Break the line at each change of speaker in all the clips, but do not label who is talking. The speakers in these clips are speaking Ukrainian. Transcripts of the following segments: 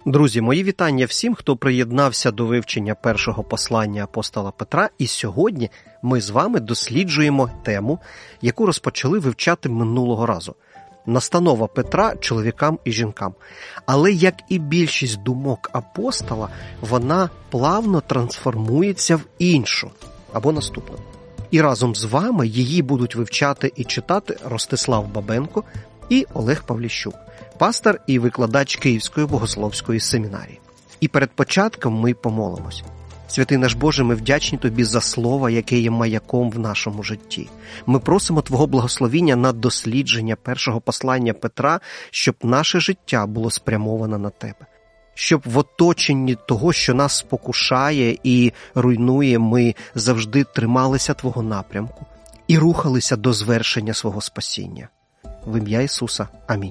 Друзі, мої вітання всім, хто приєднався до вивчення першого послання апостола Петра. І сьогодні ми з вами досліджуємо тему, яку розпочали вивчати минулого разу. Настанова Петра чоловікам і жінкам. Але, як і більшість думок апостола, вона плавно трансформується в іншу або наступну. І разом з вами її будуть вивчати і читати Ростислав Бабенко і Олег Павліщук, пастор і викладач Київської богословської семінарії. І перед початком ми помолимось. Святий наш Боже, ми вдячні Тобі за слово, яке є маяком в нашому житті. Ми просимо Твого благословіння на дослідження першого послання Петра, щоб наше життя було спрямоване на Тебе. Щоб в оточенні того, що нас спокушає і руйнує, ми завжди трималися Твого напрямку і рухалися до звершення свого спасіння. В ім'я Ісуса. Амінь.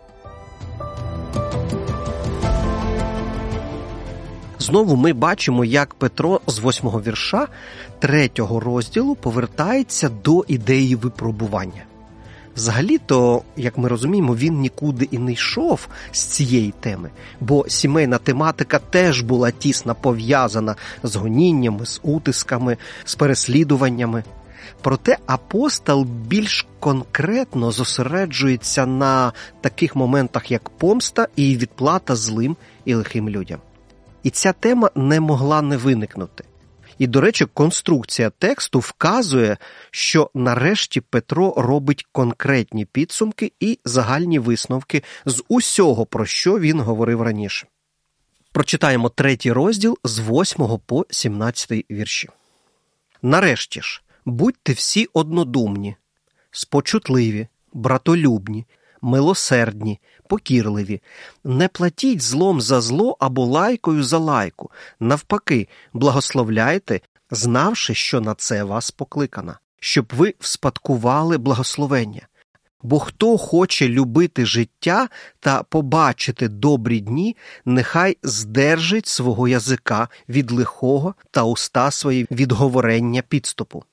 Знову ми бачимо, як Петро з 8-го вірша 3-го розділу повертається до ідеї випробування. Взагалі-то, як ми розуміємо, він нікуди і не йшов з цієї теми, бо сімейна тематика теж була тісно пов'язана з гоніннями, з утисками, з переслідуваннями. Проте апостол більш конкретно зосереджується на таких моментах, як помста і відплата злим і лихим людям. І ця тема не могла не виникнути. І, до речі, конструкція тексту вказує, що нарешті Петро робить конкретні підсумки і загальні висновки з усього, про що він говорив раніше. Прочитаємо 3-й розділ з 8 по 17 вірші. «Нарешті ж, будьте всі однодумні, спочутливі, братолюбні, милосердні, покірливі. Не платіть злом за зло або лайкою за лайку. Навпаки, благословляйте, знавши, що на це вас покликано, щоб ви вспадкували благословення. Бо хто хоче любити життя та побачити добрі дні, нехай здержить свого язика від лихого та уста свої від говорення підступу.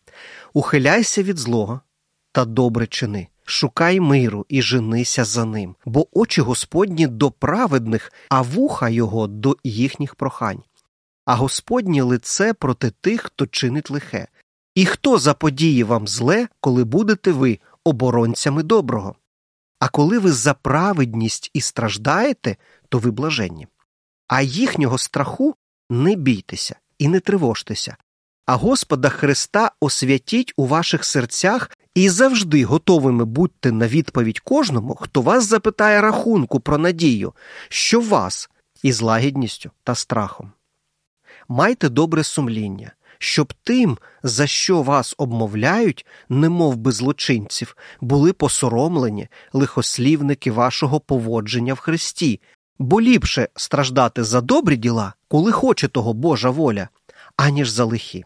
Ухиляйся від злого та добре чини. Шукай миру і женися за ним, бо очі Господні до праведних, а вуха його до їхніх прохань. А Господнє лице проти тих, хто чинить лихе. І хто заподіє вам зле, коли будете ви оборонцями доброго? А коли ви за праведність і страждаєте, то ви блаженні. А їхнього страху не бійтеся і не тривожтеся. А Господа Христа освятіть у ваших серцях і завжди готовими будьте на відповідь кожному, хто вас запитає рахунку про надію, що вас із лагідністю та страхом. Майте добре сумління, щоб тим, за що вас обмовляють, немов би злочинців, були посоромлені лихослівники вашого поводження в Христі, бо ліпше страждати за добрі діла, коли хоче того Божа воля, аніж за лихі.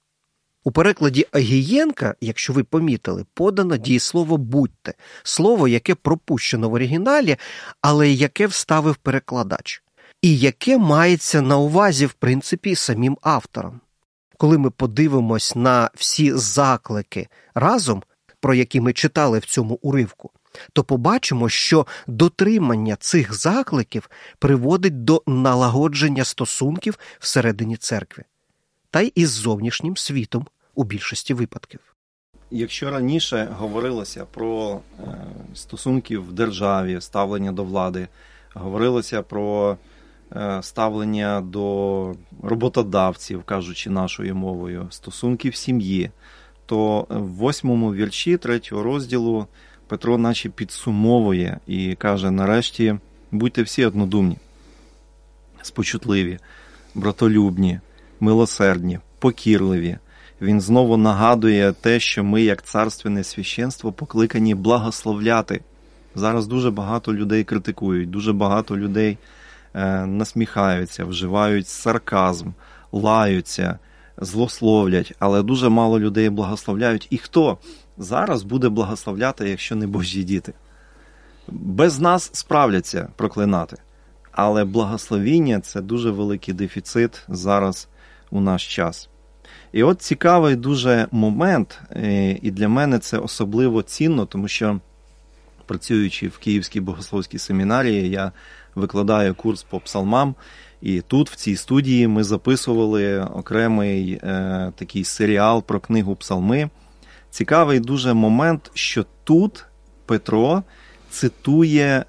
У перекладі Агієнка, якщо ви помітили, подано дієслово «будьте», слово, яке пропущено в оригіналі, але яке вставив перекладач, і яке мається на увазі, в принципі, самим автором. Коли ми подивимось на всі заклики разом, про які ми читали в цьому уривку, то побачимо, що дотримання цих закликів приводить до налагодження стосунків всередині церкви та й із зовнішнім світом у більшості випадків.
Якщо раніше говорилося про стосунки в державі, ставлення до влади, говорилося про ставлення до роботодавців, кажучи нашою мовою, стосунки в сім'ї, то в 8-му вірші 3-го розділу Петро наче підсумовує і каже: нарешті будьте всі однодумні, спочутливі, братолюбні, милосердні, покірливі. Він знову нагадує те, що ми, як царственне священство, покликані благословляти. Зараз дуже багато людей критикують, дуже багато людей насміхаються, вживають сарказм, лаються, злословлять, але дуже мало людей благословляють. І хто зараз буде благословляти, якщо не Божі діти? Без нас справляться проклинати. Але благословіння – це дуже великий дефіцит зараз у наш час. І от цікавий дуже момент, і для мене це особливо цінно, тому що працюючи в Київській богословській семінарії, я викладаю курс по псалмам, і тут, в цій студії, ми записували окремий такий серіал про книгу «Псалми». Цікавий дуже момент, що тут Петро цитує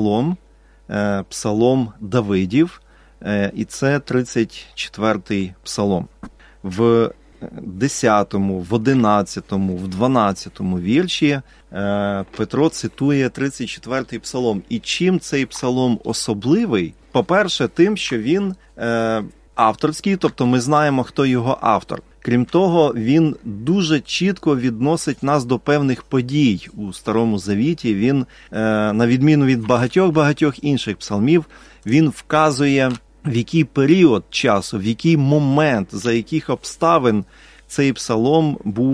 псалом Давидів, і це 34-й псалом. В 10-му, в 11-му, в 12-му вірші Петро цитує 34-й псалом. І чим цей псалом особливий? По-перше, тим, що він авторський, тобто ми знаємо, хто його автор. Крім того, він дуже чітко відносить нас до певних подій у Старому Завіті. Він, на відміну від багатьох інших псалмів, він вказує, в який період часу, в який момент, за яких обставин цей псалом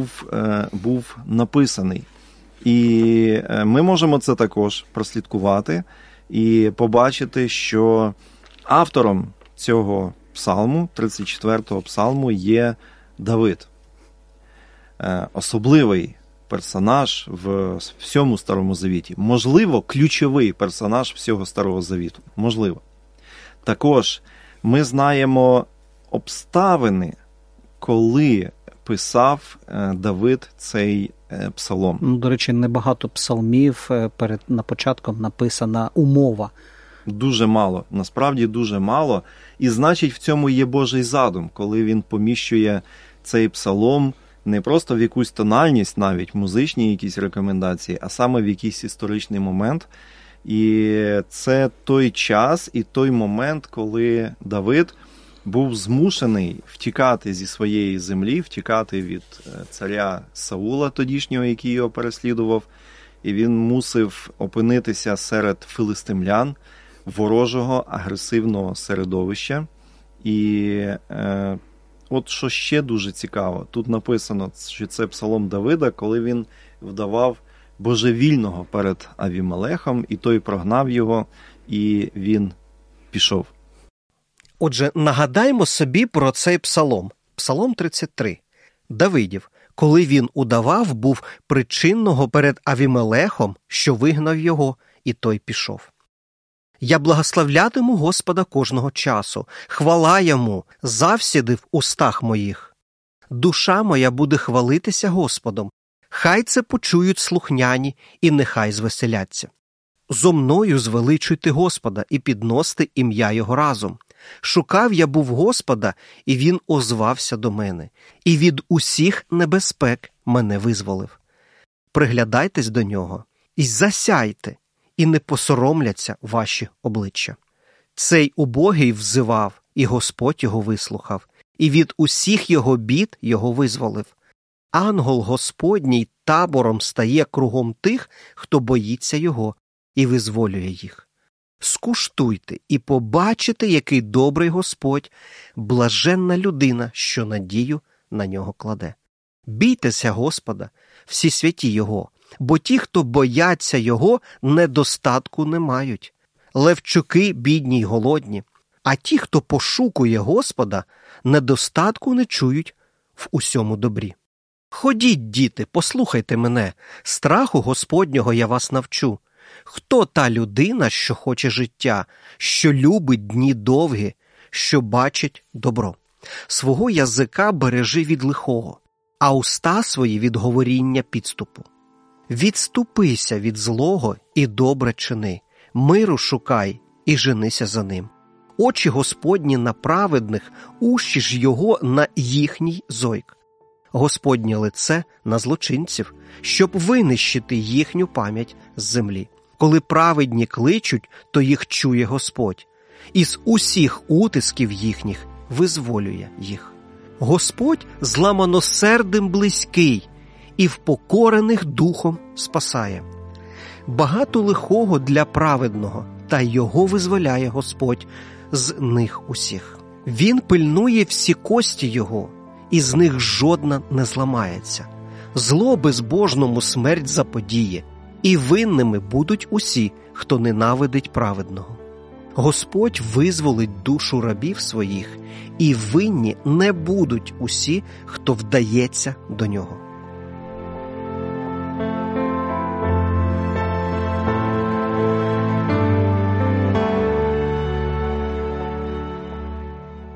був написаний. І ми можемо це також прослідкувати і побачити, що автором цього псалму, 34-го псалму, є Давид. Особливий персонаж в всьому Старому Завіті. Можливо, ключовий персонаж всього Старого Завіту. Можливо. Також ми знаємо обставини, коли писав Давид цей псалом.
До речі, небагато псалмів на початком написана умова.
Дуже мало, насправді дуже мало. І значить, в цьому є Божий задум, коли він поміщує цей псалом не просто в якусь тональність, навіть музичні якісь рекомендації, а саме в якийсь історичний момент. І це той час і той момент, коли Давид був змушений втікати зі своєї землі, втікати від царя Саула тодішнього, який його переслідував. І він мусив опинитися серед филистимлян, ворожого, агресивного середовища. І от що ще дуже цікаво, тут написано, що це псалом Давида, коли він вдавав божевільного перед Авімелехом, і той прогнав його, і він пішов.
Отже, нагадаймо собі про цей псалом. Псалом 33. Давидів, коли він удавав, був причинного перед Авімелехом, що вигнав його, і той пішов. Я благословлятиму Господа кожного часу, хвала йому завсіди в устах моїх. Душа моя буде хвалитися Господом, хай це почують слухняні і нехай звеселяться. Зо мною звеличуйте Господа і підносьте ім'я Його разом. Шукав я був Господа, і Він озвався до мене, і від усіх небезпек мене визволив. Приглядайтесь до Нього, і засяйте, і не посоромляться ваші обличчя. Цей убогий взивав, і Господь його вислухав, і від усіх його бід його визволив. Ангел Господній табором стає кругом тих, хто боїться його, і визволює їх. Скуштуйте і побачите, який добрий Господь, блаженна людина, що надію на нього кладе. Бійтеся Господа, всі святі Його, бо ті, хто бояться Його, недостатку не мають. Левчуки бідні й голодні, а ті, хто пошукує Господа, недостатку не чують в усьому добрі. Ходіть, діти, послухайте мене, страху Господнього я вас навчу. Хто та людина, що хоче життя, що любить дні довгі, що бачить добро? Свого язика бережи від лихого, а уста свої від говоріння підступу. Відступися від злого і добре чини, миру шукай і женися за ним. Очі Господні на праведних, уші ж його на їхній зойк. Господнє лице на злочинців, щоб винищити їхню пам'ять з землі. Коли праведні кличуть, то їх чує Господь, із усіх утисків їхніх визволює їх. Господь зламаносердим близький і впокорених духом спасає. Багато лихого для праведного, та його визволяє Господь з них усіх. Він пильнує всі кості його, і з них жодна не зламається. Зло безбожному смерть заподіє, і винними будуть усі, хто ненавидить праведного. Господь визволить душу рабів своїх, і винні не будуть усі, хто вдається до нього.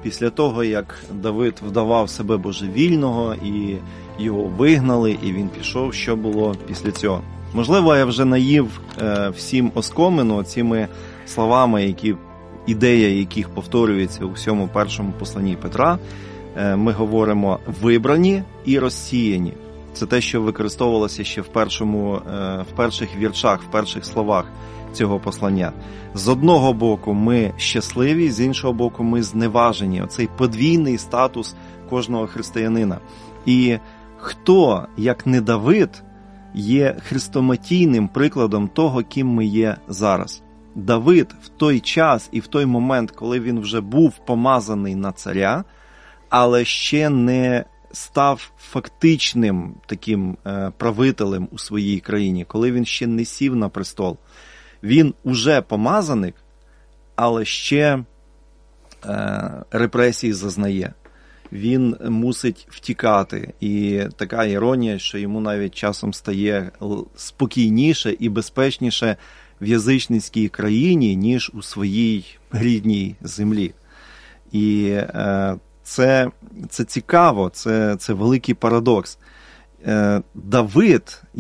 після того, як Давид вдавав себе божевільного і його вигнали, і він пішов, що було після цього. Можливо, я вже наїв всім оскомину цими словами, ідея яких повторюється у всьому першому посланні Петра. Ми говоримо «вибрані» і «розсіяні». Це те, що використовувалося ще в перших віршах, в перших словах цього послання. З одного боку ми щасливі, з іншого боку ми зневажені. Оцей подвійний статус кожного християнина. І хто, як не Давид, є хрестоматійним прикладом того, ким ми є зараз. Давид в той час і в той момент, коли він вже був помазаний на царя, але ще не став фактичним таким правителем у своїй країні, коли він ще не сів на престол. Він уже помазаник, але ще репресій зазнає. Він мусить втікати. І така іронія, що йому навіть часом стає спокійніше і безпечніше в язичницькій країні, ніж у своїй рідній землі. І це цікаво, це великий парадокс. Давид,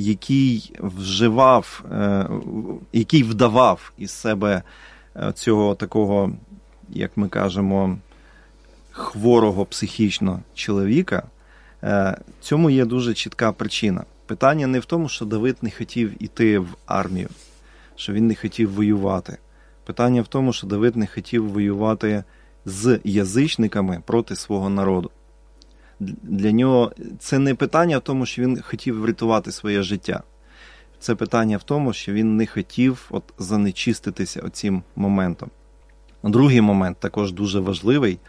який вдавав із себе цього такого, як ми кажемо, хворого психічно чоловіка, цьому є дуже чітка причина. Питання не в тому, що Давид не хотів іти в армію, що він не хотів воювати. Питання в тому, що Давид не хотів воювати з язичниками проти свого народу. Для нього це не питання в тому, що він хотів врятувати своє життя. Це питання в тому, що він не хотів занечиститися оцим моментом. Другий момент, також дуже важливий.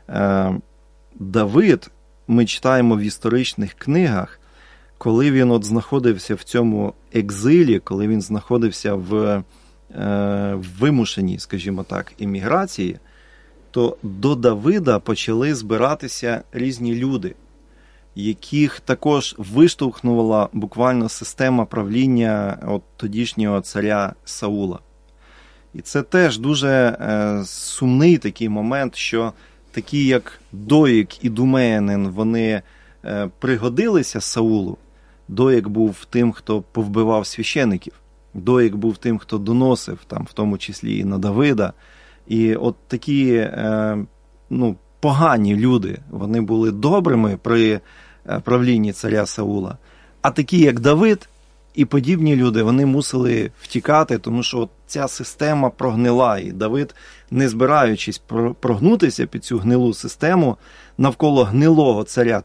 Давид, ми читаємо в історичних книгах, коли він знаходився в цьому екзилі, коли він знаходився в вимушеній, скажімо так, еміграції, то до Давида почали збиратися різні люди, яких також виштовхнула буквально система правління тодішнього царя Саула. І це теж дуже сумний такий момент, що такі як Доїк і Думеянин, вони пригодилися Саулу. Доїк був тим, хто повбивав священиків. Доїк був тим, хто доносив, в тому числі і на Давида. І такі погані люди, вони були добрими при правлінні царя Саула. А такі, як Давид і подібні люди, вони мусили втікати, тому що ця система прогнила. І Давид, не збираючись прогнутися під цю гнилу систему, навколо гнилого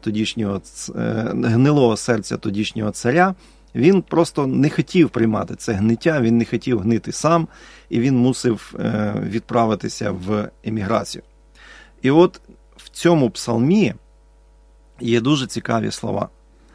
серця тодішнього царя, він просто не хотів приймати це гниття, він не хотів гнити сам, і він мусив відправитися в еміграцію. І в цьому псалмі є дуже цікаві слова.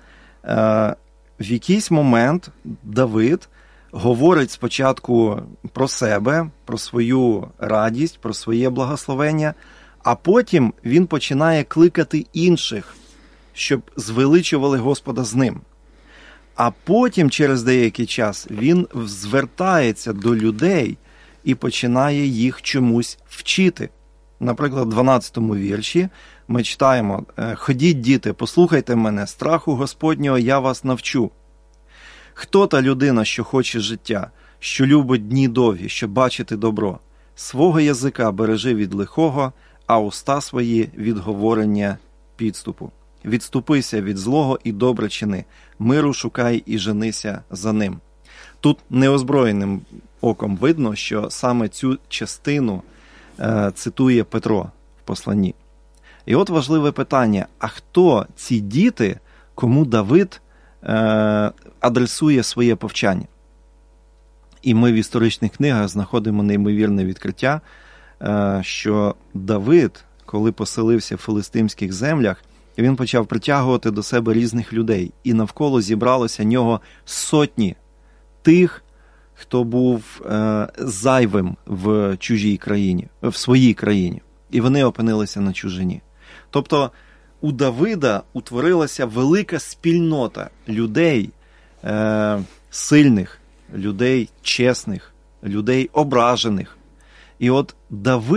В якийсь момент Давид говорить спочатку про себе, про свою радість, про своє благословення, а потім він починає кликати інших, щоб звеличували Господа з ним. А потім, через деякий час, він звертається до людей і починає їх чомусь вчити. Наприклад, в 12-му вірші ми читаємо: «Ходіть, діти, послухайте мене, страху Господнього я вас навчу. Хто та людина, що хоче життя, що любить дні довгі, щоб бачити добро? Свого язика бережи від лихого, а уста свої від говорення підступу. Відступися від злого і добре чини, миру шукай і женися за ним». Тут неозброєним оком видно, що саме цю частину цитує Петро в посланні. І важливе питання: а хто ці діти, кому Давид адресує своє повчання? І ми в історичних книгах знаходимо неймовірне відкриття, що Давид, коли поселився в филистимських землях, він почав притягувати до себе різних людей. І навколо зібралося нього сотні тих, хто був зайвим в чужій країні, в своїй країні. І вони опинилися на чужині. Тобто у Давида утворилася велика спільнота людей сильних, людей чесних, людей ображених. І Давид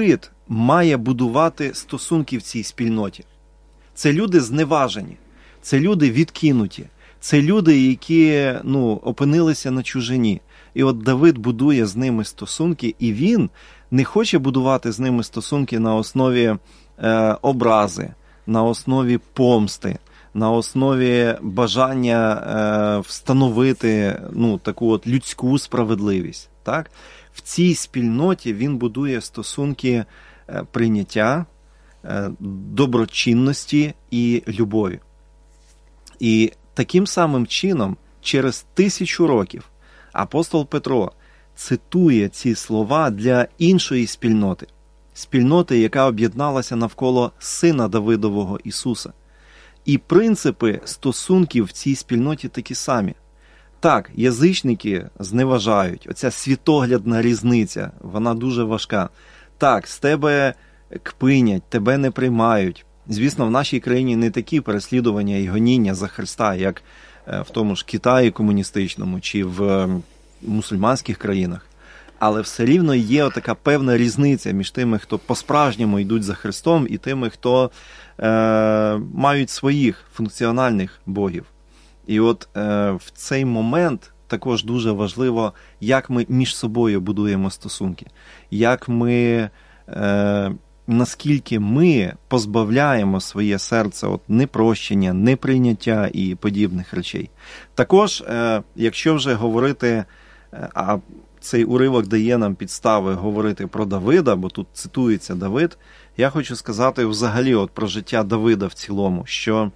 має будувати стосунки в цій спільноті. Це люди зневажені, це люди відкинуті, це люди, які опинилися на чужині. І от Давид будує з ними стосунки, і він не хоче будувати з ними стосунки на основі образи, на основі помсти, на основі бажання встановити таку от людську справедливість. Так? В цій спільноті він будує стосунки прийняття, доброчинності і любові. І таким самим чином, через 1000 років, апостол Петро цитує ці слова для іншої спільноти, яка об'єдналася навколо Сина Давидового Ісуса. І принципи стосунків в цій спільноті такі самі. Так, язичники зневажають, оця світоглядна різниця, вона дуже важка. Так, з тебе кпинять, тебе не приймають. Звісно, в нашій країні не такі переслідування і гоніння за Христа, як в тому ж Китаї комуністичному чи в мусульманських країнах. Але все рівно є така певна різниця між тими, хто по-справжньому йдуть за Христом, і тими, хто мають своїх функціональних богів. І от в цей момент також дуже важливо, як ми між собою будуємо стосунки, як ми, наскільки ми позбавляємо своє серце от непрощення, неприйняття і подібних речей. Також, якщо вже говорити, а цей уривок дає нам підстави говорити про Давида, бо тут цитується Давид, я хочу сказати взагалі от про життя Давида в цілому, що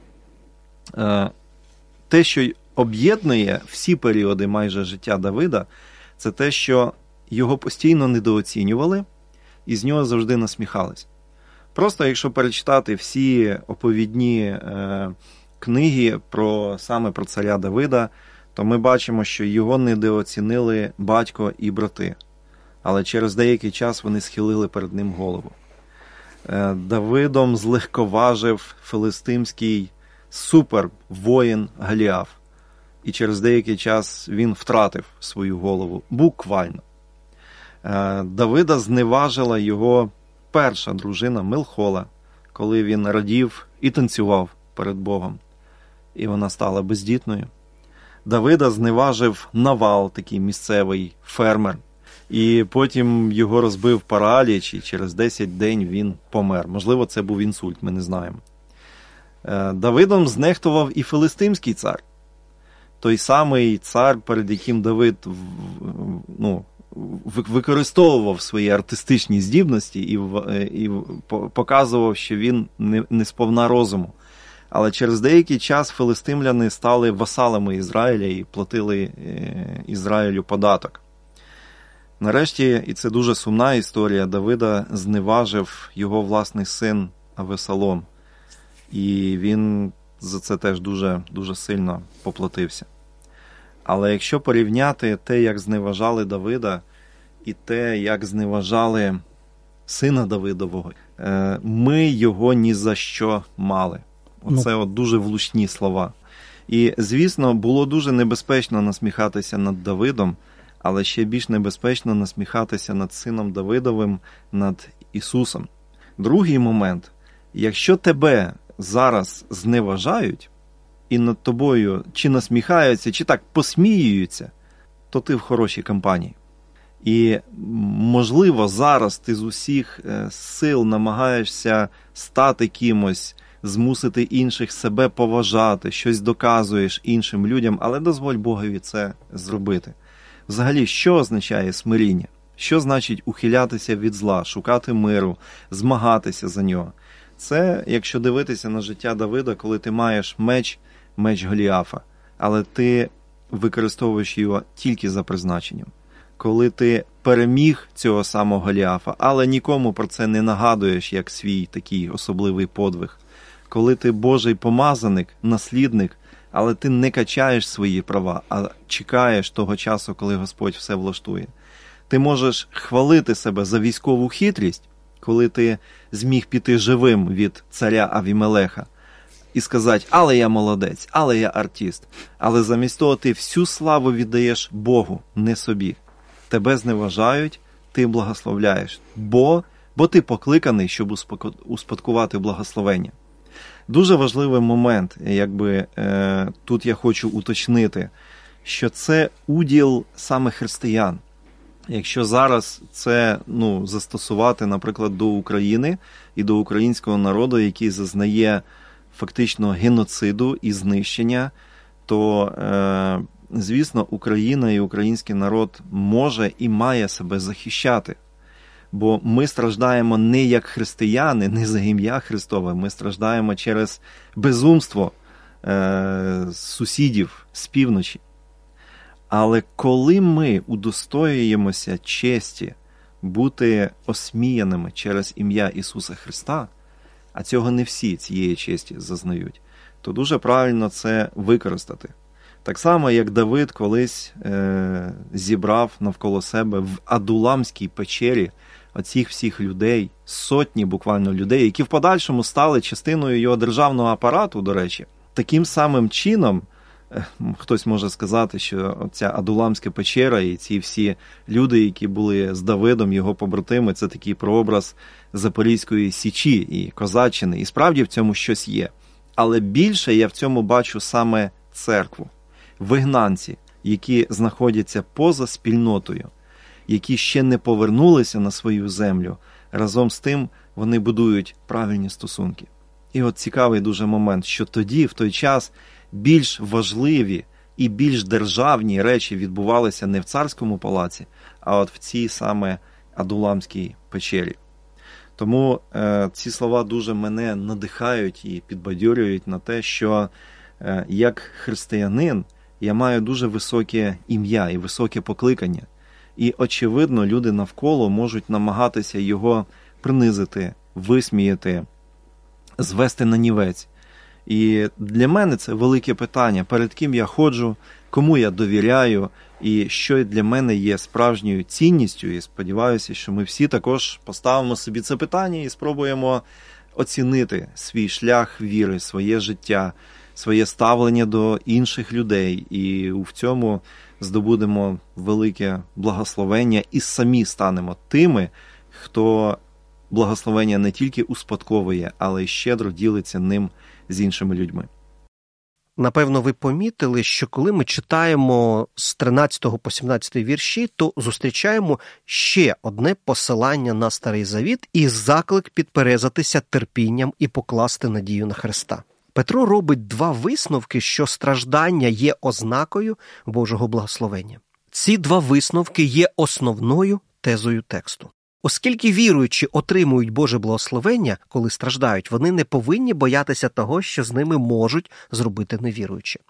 те, що об'єднує всі періоди майже життя Давида, це те, що його постійно недооцінювали і з нього завжди насміхались. Просто якщо перечитати всі оповідні книги саме про царя Давида, то ми бачимо, що його недооцінили батько і брати. Але через деякий час вони схилили перед ним голову. Давидом злегковажив филистимський супервоїн Голіаф. І через деякий час він втратив свою голову. Буквально. Давида зневажила його перша дружина Мелхола, коли він радів і танцював перед Богом. І вона стала бездітною. Давида зневажив Навал, такий місцевий фермер. І потім його розбив параліч, і через 10 днів він помер. Можливо, це був інсульт, ми не знаємо. Давидом знехтував і филистимський цар. Той самий цар, перед яким Давид використовував свої артистичні здібності і показував, що він не сповна розуму. Але через деякий час филистимляни стали васалами Ізраїля і платили Ізраїлю податок. Нарешті, і це дуже сумна історія, Давида зневажив його власний син Авесалом. І він за це теж дуже, дуже сильно поплатився. Але якщо порівняти те, як зневажали Давида, і те, як зневажали сина Давидового, ми його ні за що мали. Оце от дуже влучні слова. І, звісно, було дуже небезпечно насміхатися над Давидом, але ще більш небезпечно насміхатися над сином Давидовим, над Ісусом. Другий момент. Якщо тебе зараз зневажають, і над тобою чи насміхаються, чи так посміюються, то ти в хорошій компанії. І, можливо, зараз ти з усіх сил намагаєшся стати кимось, змусити інших себе поважати, щось доказуєш іншим людям, але дозволь Богові це зробити. Взагалі, що означає смиріння? Що значить ухилятися від зла, шукати миру, змагатися за нього? Це, якщо дивитися на життя Давида, коли ти маєш меч Голіафа, але ти використовуєш його тільки за призначенням. Коли ти переміг цього самого Голіафа, але нікому про це не нагадуєш, як свій такий особливий подвиг. Коли ти Божий помазаник, наслідник, але ти не качаєш свої права, а чекаєш того часу, коли Господь все влаштує. Ти можеш хвалити себе за військову хитрість, коли ти зміг піти живим від царя Авімелеха і сказати, але я молодець, але я артист. Але замість того ти всю славу віддаєш Богу, не собі. Тебе зневажають, ти благословляєш, бо бо ти покликаний, щоб успадкувати благословення. Дуже важливий момент, тут я хочу уточнити, що це уділ саме християн. Якщо зараз це застосувати, наприклад, до України і до українського народу, який зазнає фактично геноциду і знищення, то, звісно, Україна і український народ може і має себе захищати. Бо ми страждаємо не як християни, не за ім'я Христове, ми страждаємо через безумство сусідів з півночі. Але коли ми удостоюємося честі бути осміяними через ім'я Ісуса Христа, а цього не всі цієї честі зазнають, то дуже правильно це використати. Так само, як Давид колись зібрав навколо себе в Адуламській печері оцих всіх людей, сотні буквально людей, які в подальшому стали частиною його державного апарату, до речі. Таким самим чином, хтось може сказати, що ця Адуламська печера і ці всі люди, які були з Давидом, його побратими, це такий прообраз Запорізької Січі і Козаччини. І справді в цьому щось є. Але більше я в цьому бачу саме церкву. Вигнанці, які знаходяться поза спільнотою, які ще не повернулися на свою землю, разом з тим вони будують правильні стосунки. І от цікавий дуже момент, що тоді, в той час, більш важливі і більш державні речі відбувалися не в царському палаці, а от в цій саме Адуламській печері. Тому ці слова дуже мене надихають і підбадьорюють на те, що як християнин я маю дуже високе ім'я і високе покликання. І, очевидно, люди навколо можуть намагатися його принизити, висміяти, звести на нівець. І для мене це велике питання, перед ким я ходжу, кому я довіряю, і що для мене є справжньою цінністю. І сподіваюся, що ми всі також поставимо собі це питання і спробуємо оцінити свій шлях віри, своє життя, своє ставлення до інших людей. І в цьому здобудемо велике благословення і самі станемо тими, хто благословення не тільки успадковує, але й щедро ділиться ним з іншими людьми.
Напевно, ви помітили, що коли ми читаємо з 13 по 17 вірші, то зустрічаємо ще одне посилання на Старий Завіт і заклик підперезатися терпінням і покласти надію на Христа. Петро робить два висновки, що страждання є ознакою Божого благословення. Ці два висновки є основною тезою тексту. Оскільки віруючі отримують Боже благословення, коли страждають, вони не повинні боятися того, що з ними можуть зробити невіруючі.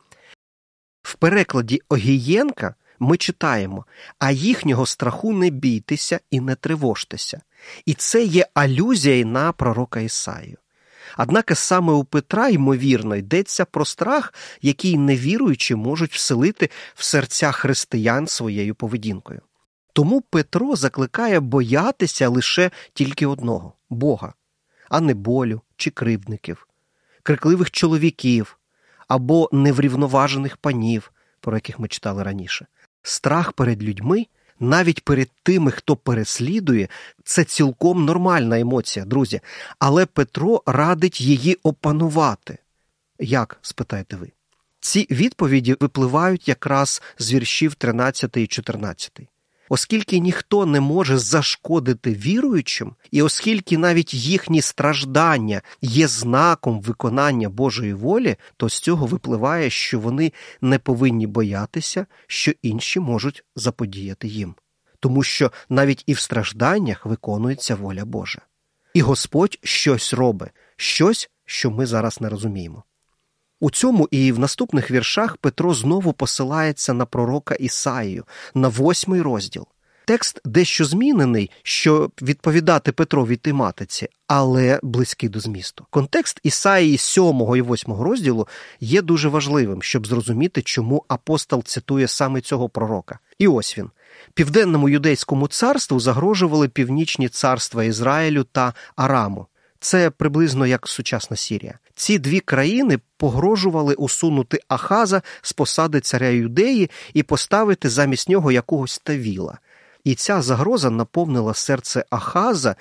В перекладі Огієнка ми читаємо: «А їхнього страху не бійтеся і не тривожтеся». І це є алюзія на пророка Ісаїю. Однак саме у Петра, ймовірно, йдеться про страх, який невіруючі можуть вселити в серця християн своєю поведінкою. Тому Петро закликає боятися лише тільки одного – Бога, а не болю чи кривдників, крикливих чоловіків або неврівноважених панів, про яких ми читали раніше. Страх перед людьми, навіть перед тими, хто переслідує, це цілком нормальна емоція, друзі. Але Петро радить її опанувати. Як, спитаєте ви? Ці відповіді випливають якраз з віршів 13 і 14. Оскільки ніхто не може зашкодити віруючим, і оскільки навіть їхні страждання є знаком виконання Божої волі, то з цього випливає, що вони не повинні боятися, що інші можуть заподіяти їм. Тому що навіть і в стражданнях виконується воля Божа. І Господь щось робить, щось, що ми зараз не розуміємо. У цьому і в наступних віршах Петро знову посилається на пророка Ісаїю, на 8 розділ. Текст дещо змінений, щоб відповідати Петровій тематиці, але близький до змісту. Контекст Ісаїї 7 і 8 розділу є дуже важливим, щоб зрозуміти, чому апостол цитує саме цього пророка. І ось він. Південному юдейському царству загрожували північні царства Ізраїлю та Араму. Це приблизно як сучасна Сірія. Ці дві країни погрожували усунути Ахаза з посади царя Юдеї і поставити замість нього якогось Тавіла. І ця загроза наповнила серце Ахаза,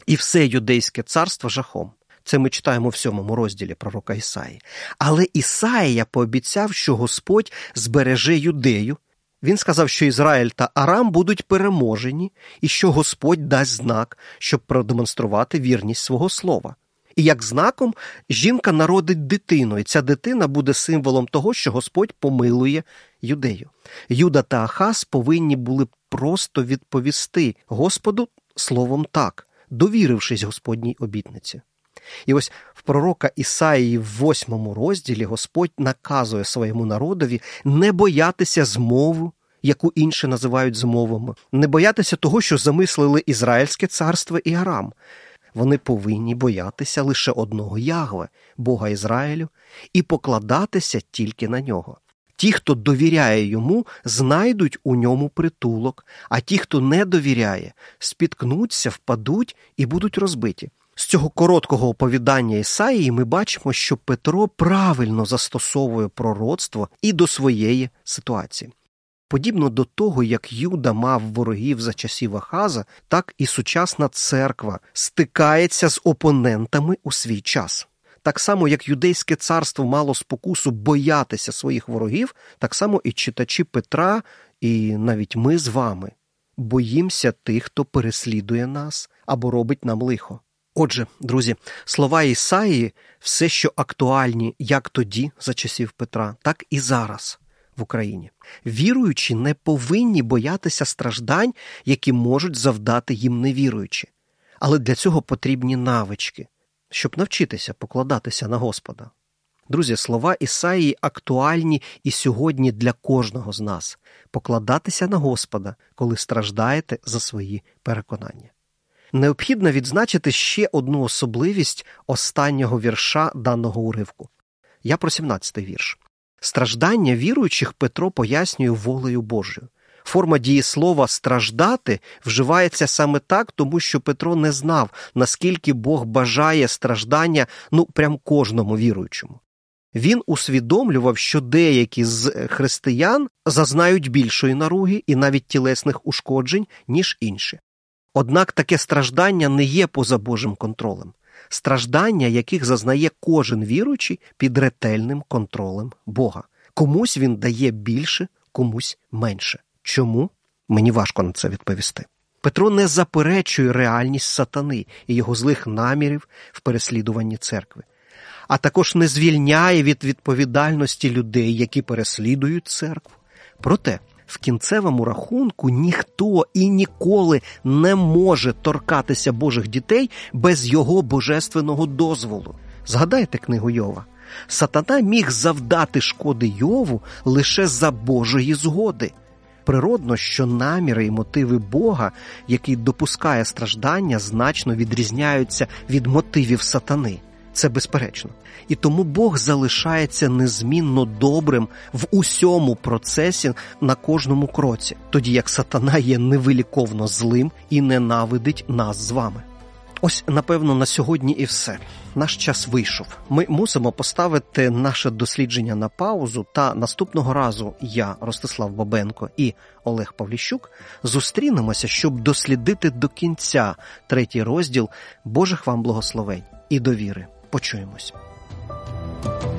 і все юдейське царство жахом. Це ми читаємо в 7 розділі пророка Ісаї. Але Ісаїя пообіцяв, що Господь збереже Юдею. Він сказав, що Ізраїль та Арам будуть переможені, і що Господь дасть знак, щоб продемонструвати вірність свого слова. І як знаком жінка народить дитину, і ця дитина буде символом того, що Господь помилує Юдею. Юда та Ахаз повинні були просто відповісти Господу словом «так», довірившись Господній обітниці. І ось в пророка Ісаїї в 8 розділі Господь наказує своєму народові не боятися змови, яку інші називають змовами, не боятися того, що замислили Ізраїльське царство і Арам. Вони повинні боятися лише одного Ягве, Бога Ізраїлю, і покладатися тільки на нього. Ті, хто довіряє йому, знайдуть у ньому притулок, а ті, хто не довіряє, спіткнуться, впадуть і будуть розбиті. З цього короткого оповідання Ісаїї ми бачимо, що Петро правильно застосовує пророцтво і до своєї ситуації. Подібно до того, як Юда мав ворогів за часів Ахаза, так і сучасна церква стикається з опонентами у свій час. Так само, як юдейське царство мало спокусу боятися своїх ворогів, так само і читачі Петра, і навіть ми з вами боїмося тих, хто переслідує нас або робить нам лихо. Отже, друзі, слова Ісаїї все, що актуальні як тоді, за часів Петра, так і зараз в Україні. Віруючі не повинні боятися страждань, які можуть завдати їм невіруючі. Але для цього потрібні навички, щоб навчитися покладатися на Господа. Друзі, слова Ісаїї актуальні і сьогодні для кожного з нас. Покладатися на Господа, коли страждаєте за свої переконання. Необхідно відзначити ще одну особливість останнього вірша даного уривку. Я про 17-й вірш. Страждання віруючих Петро пояснює волею Божою. Форма дієслова «страждати» вживається саме так, тому що Петро не знав, наскільки Бог бажає страждання, прям кожному віруючому. Він усвідомлював, що деякі з християн зазнають більшої наруги і навіть тілесних ушкоджень, ніж інші. Однак таке страждання не є поза Божим контролем. Страждання, яких зазнає кожен віруючий, під ретельним контролем Бога. Комусь він дає більше, комусь менше. Чому? Мені важко на це відповісти. Петро не заперечує реальність сатани і його злих намірів в переслідуванні церкви. А також не звільняє від відповідальності людей, які переслідують церкву. Проте, в кінцевому рахунку ніхто і ніколи не може торкатися Божих дітей без його божественного дозволу. Згадайте книгу Йова. Сатана міг завдати шкоди Йову лише за Божої згоди. Природно, що наміри і мотиви Бога, який допускає страждання, значно відрізняються від мотивів сатани. Це безперечно. І тому Бог залишається незмінно добрим в усьому процесі на кожному кроці, тоді як сатана є невиліковно злим і ненавидить нас з вами. Ось, напевно, на сьогодні і все. Наш час вийшов. Ми мусимо поставити наше дослідження на паузу, та наступного разу я, Ростислав Бабенко і Олег Павліщук зустрінемося, щоб дослідити до кінця 3-й розділ Божих вам благословень і довіри. Почуємось.